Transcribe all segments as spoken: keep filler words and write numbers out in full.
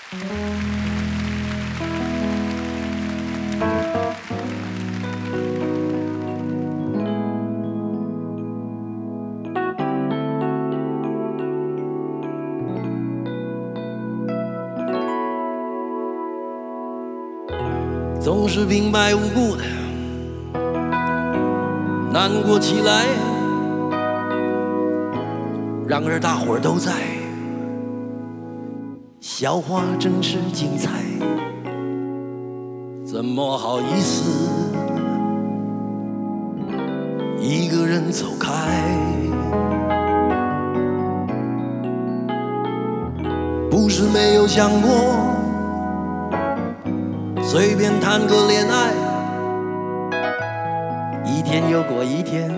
总是平白无故的难过起来，然而大伙儿都在，笑话真是精彩，怎么好意思一个人走开？不是没有想过随便谈个恋爱，一天又过一天，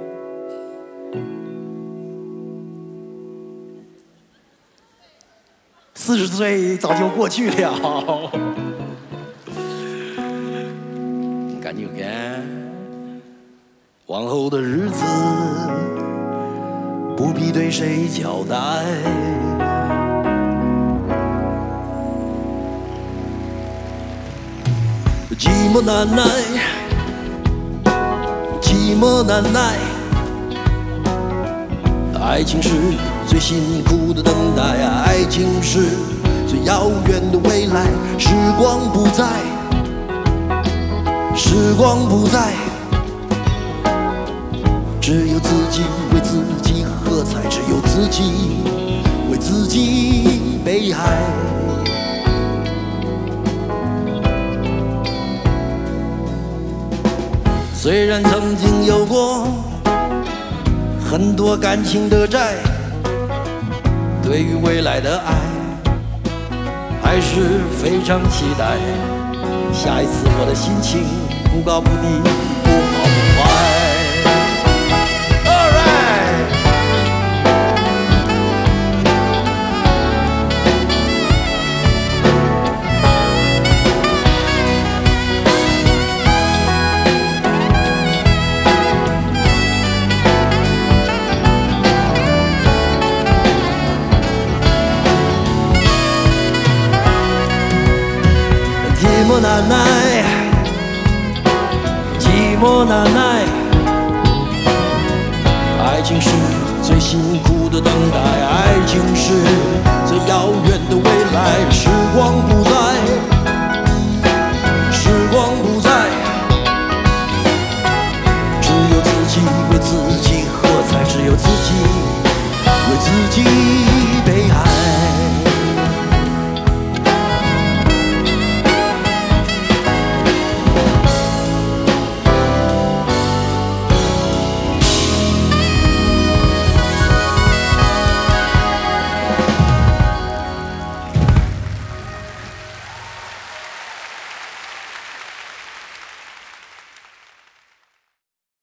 四十岁早就过去了。赶紧干，往后的日子不必对谁交代。寂寞难耐，寂寞难耐，爱情是最辛苦的等待，爱情是最遥远的未来。时光不再，时光不再，只有自己为自己喝彩，只有自己为自己悲哀。虽然曾经有过很多感情的债，对于未来的爱还是非常期待。下一次我的心情不高不低，不好不坏。寂寞难耐，寂寞难耐，爱情是最辛苦的等待，爱情是最